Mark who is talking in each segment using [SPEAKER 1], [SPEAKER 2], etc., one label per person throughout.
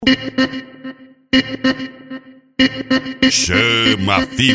[SPEAKER 1] Chama fio.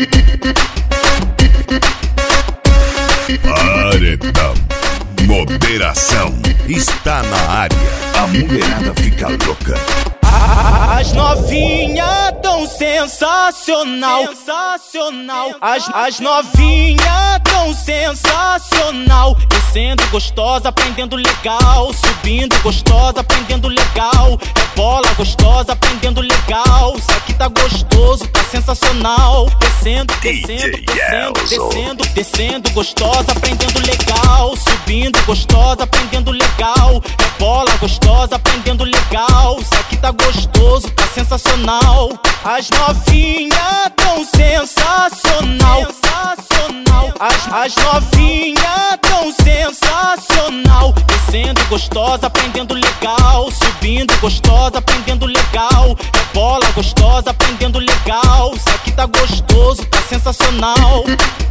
[SPEAKER 1] Paredão. Moderação está na área. A mulherada fica louca.
[SPEAKER 2] As novinhas tão sensacional, sensacional. As novinhas tão sensacional. Descendo gostosa, aprendendo legal. Subindo gostosa, aprendendo legal. É bola gostosa, aprendendo legal. Isso aqui tá gostoso, tá sensacional. Descendo, descendo, descendo, descendo, descendo gostosa, aprendendo legal. Subindo gostosa, aprendendo legal. É bola gostosa, aprendendo legal. Isso aqui tá gostoso, tá sensacional. As novinhas tão sensacional, sensacional. As novinhas tão sensacional. Descendo gostosa, aprendendo legal. Subindo gostosa, aprendendo legal. É bola gostosa, aprendendo legal. Isso aqui tá gostoso, tá sensacional.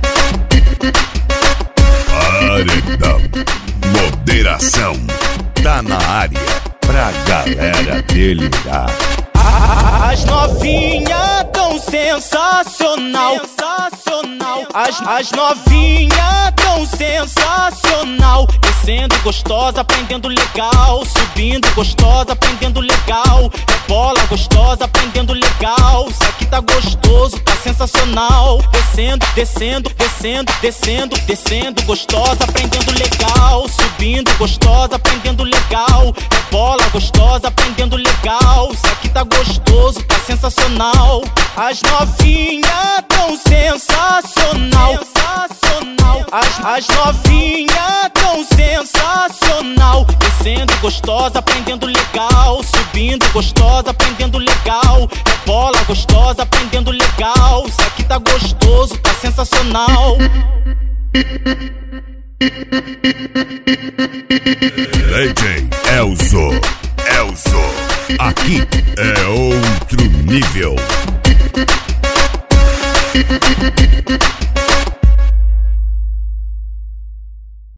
[SPEAKER 1] Paredão. Moderação tá na área pra galera delirar.
[SPEAKER 2] As novinhas tão sensacional, sensacional. As novinhas tão sensacional. Descendo gostosa, aprendendo legal. Subindo gostosa, aprendendo legal. É bola gostosa, aprendendo legal. Isso aqui tá gostoso, tá sensacional. Descendo, descendo, descendo, descendo, descendo gostosa, aprendendo legal. Subindo gostosa, aprendendo legal. É bola gostosa, aprendendo legal. Isso aqui tá gostoso, tá sensacional. As novinhas tão sensacional, sensacional. As novinhas tão sensacional. Descendo gostosa, aprendendo legal. Subindo gostosa, aprendendo legal. É bola gostosa, aprendendo legal. Isso aqui tá gostoso, tá sensacional.
[SPEAKER 1] DJ Elzo. Aqui é outro nível.